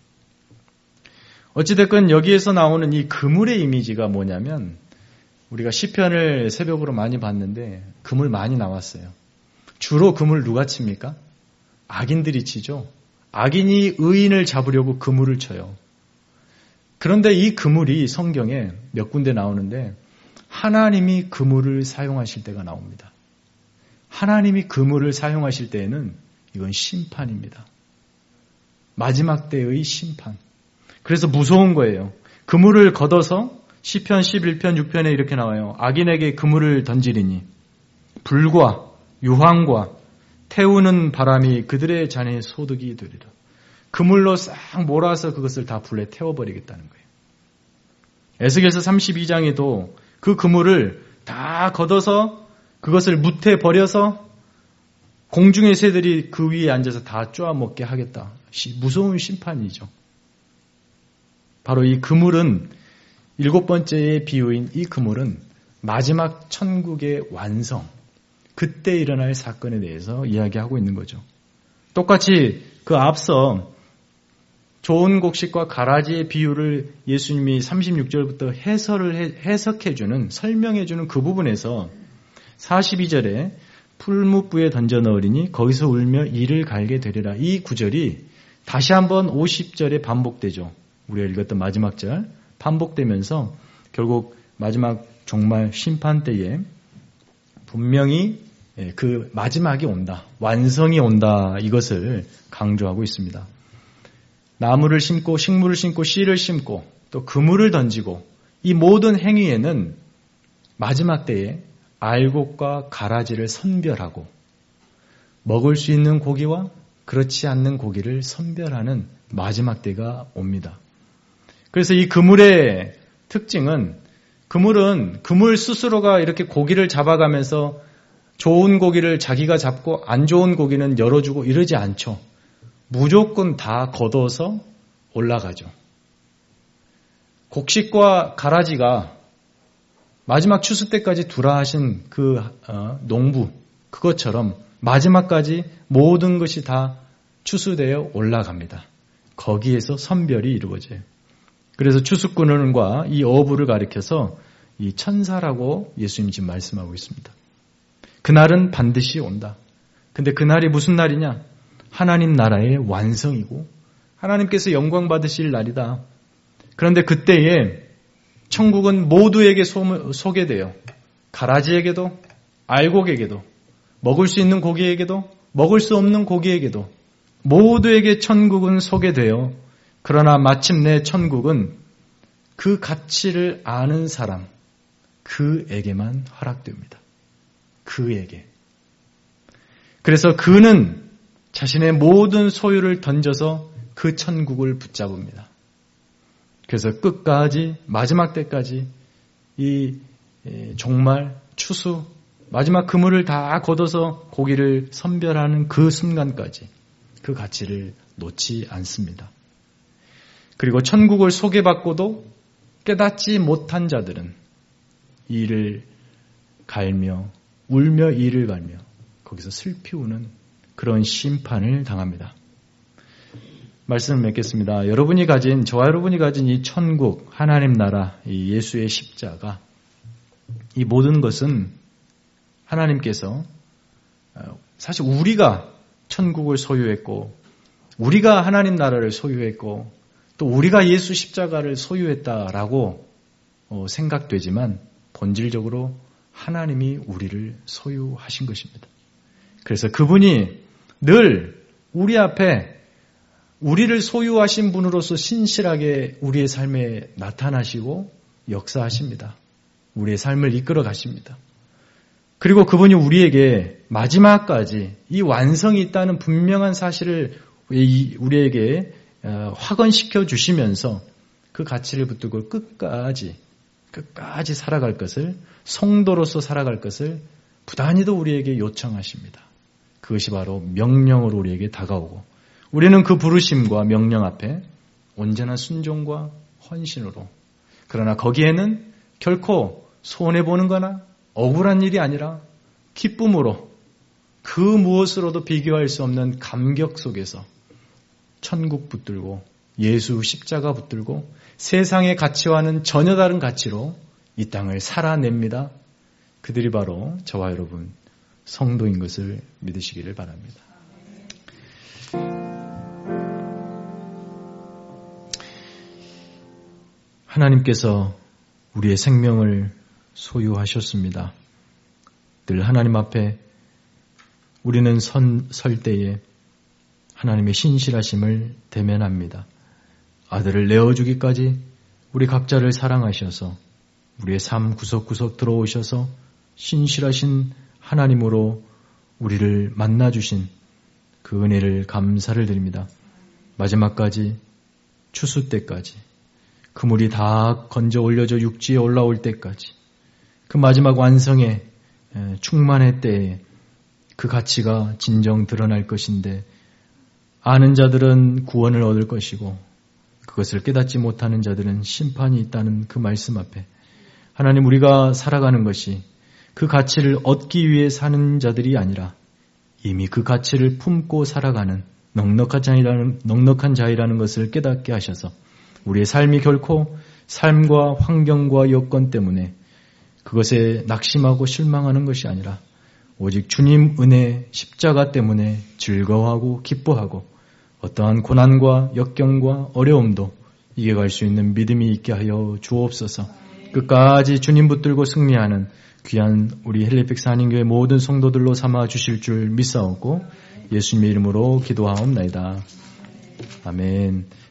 어찌됐건 여기에서 나오는 이 그물의 이미지가 뭐냐면 우리가 시편을 새벽으로 많이 봤는데 그물 많이 나왔어요. 주로 그물 누가 칩니까? 악인들이 치죠. 악인이 의인을 잡으려고 그물을 쳐요. 그런데 이 그물이 성경에 몇 군데 나오는데 하나님이 그물을 사용하실 때가 나옵니다. 하나님이 그물을 사용하실 때에는 이건 심판입니다. 마지막 때의 심판. 그래서 무서운 거예요. 그물을 걷어서 시편 11편 6편에 이렇게 나와요. 악인에게 그물을 던지리니 불과 유황과 태우는 바람이 그들의 잔의 소득이 되리라. 그물로 싹 몰아서 그것을 다 불에 태워버리겠다는 거예요. 에스겔서 32장에도 그 그물을 다 걷어서 그것을 무태 버려서 공중의 새들이 그 위에 앉아서 다 쪼아먹게 하겠다. 무서운 심판이죠. 바로 이 그물은 7번째의 비유인 이 그물은 마지막 천국의 완성, 그때 일어날 사건에 대해서 이야기하고 있는 거죠. 똑같이 그 앞서 좋은 곡식과 가라지의 비유를 예수님이 36절부터 해석해주는, 설명해주는 그 부분에서 42절에 풀무부에 던져 넣으리니 거기서 울며 이를 갈게 되리라. 이 구절이 다시 한번 50절에 반복되죠. 우리가 읽었던 마지막 절 반복되면서 결국 마지막 종말 심판 때에 분명히 그 마지막이 온다, 완성이 온다, 이것을 강조하고 있습니다. 나무를 심고 식물을 심고 씨를 심고 또 그물을 던지고 이 모든 행위에는 마지막 때에 알곡과 가라지를 선별하고 먹을 수 있는 고기와 그렇지 않는 고기를 선별하는 마지막 때가 옵니다. 그래서 이 그물의 특징은 그물 스스로가 이렇게 고기를 잡아가면서 좋은 고기를 자기가 잡고 안 좋은 고기는 열어주고 이러지 않죠. 무조건 다 걷어서 올라가죠. 곡식과 가라지가 마지막 추수 때까지 두라 하신 그 농부, 그것처럼 마지막까지 모든 것이 다 추수되어 올라갑니다. 거기에서 선별이 이루어져요. 그래서 추수꾼과 이 어부를 가리켜서 이 천사라고 예수님이 지금 말씀하고 있습니다. 그날은 반드시 온다. 근데 그날이 무슨 날이냐? 하나님 나라의 완성이고 하나님께서 영광 받으실 날이다. 그런데 그때에 천국은 모두에게 소개돼요. 가라지에게도 알곡에게도 먹을 수 있는 고기에게도 먹을 수 없는 고기에게도 모두에게 천국은 소개되어 그러나 마침내 천국은 그 가치를 아는 사람 그에게만 허락됩니다. 그에게. 그래서 그는 자신의 모든 소유를 던져서 그 천국을 붙잡습니다. 그래서 끝까지 마지막 때까지 이 종말 추수 마지막 그물을 다 걷어서 고기를 선별하는 그 순간까지 그 가치를 놓지 않습니다. 그리고 천국을 소개받고도 깨닫지 못한 자들은 이를 갈며 울며 이를 갈며 거기서 슬피 우는 그런 심판을 당합니다. 말씀을 맺겠습니다. 저와 여러분이 가진 이 천국, 하나님 나라, 이 예수의 십자가, 이 모든 것은 하나님께서 사실 우리가 천국을 소유했고, 우리가 하나님 나라를 소유했고, 또 우리가 예수 십자가를 소유했다라고 생각되지만 본질적으로 하나님이 우리를 소유하신 것입니다. 그래서 그분이 늘 우리 앞에 우리를 소유하신 분으로서 신실하게 우리의 삶에 나타나시고 역사하십니다. 우리의 삶을 이끌어 가십니다. 그리고 그분이 우리에게 마지막까지 이 완성이 있다는 분명한 사실을 우리에게 확언시켜 주시면서 그 가치를 붙들고 끝까지 살아갈 것을, 성도로서 살아갈 것을 부단히도 우리에게 요청하십니다. 그것이 바로 명령으로 우리에게 다가오고 우리는 그 부르심과 명령 앞에 온전한 순종과 헌신으로, 그러나 거기에는 결코 손해보는 거나 억울한 일이 아니라 기쁨으로 그 무엇으로도 비교할 수 없는 감격 속에서 천국 붙들고 예수 십자가 붙들고 세상의 가치와는 전혀 다른 가치로 이 땅을 살아냅니다. 그들이 바로 저와 여러분 성도인 것을 믿으시기를 바랍니다. 하나님께서 우리의 생명을 소유하셨습니다. 늘 하나님 앞에 우리는 설 때에 하나님의 신실하심을 대면합니다. 아들을 내어주기까지 우리 각자를 사랑하셔서 우리의 삶 구석구석 들어오셔서 신실하신 하나님으로 우리를 만나주신 그 은혜를 감사를 드립니다. 마지막까지 추수 때까지 그물이 다 건져 올려져 육지에 올라올 때까지 그 마지막 완성의 충만의 때에 그 가치가 진정 드러날 것인데 아는 자들은 구원을 얻을 것이고 그것을 깨닫지 못하는 자들은 심판이 있다는 그 말씀 앞에 하나님, 우리가 살아가는 것이 그 가치를 얻기 위해 사는 자들이 아니라 이미 그 가치를 품고 살아가는 넉넉한 자이라는 것을 깨닫게 하셔서 우리의 삶이 결코 삶과 환경과 여건 때문에 그것에 낙심하고 실망하는 것이 아니라 오직 주님 은혜 십자가 때문에 즐거워하고 기뻐하고 어떠한 고난과 역경과 어려움도 이겨갈 수 있는 믿음이 있게 하여 주옵소서. 끝까지 주님 붙들고 승리하는 귀한 우리 헬리픽스 한인교회 모든 성도들로 삼아 주실 줄 믿사옵고 예수님의 이름으로 기도하옵나이다. 아멘.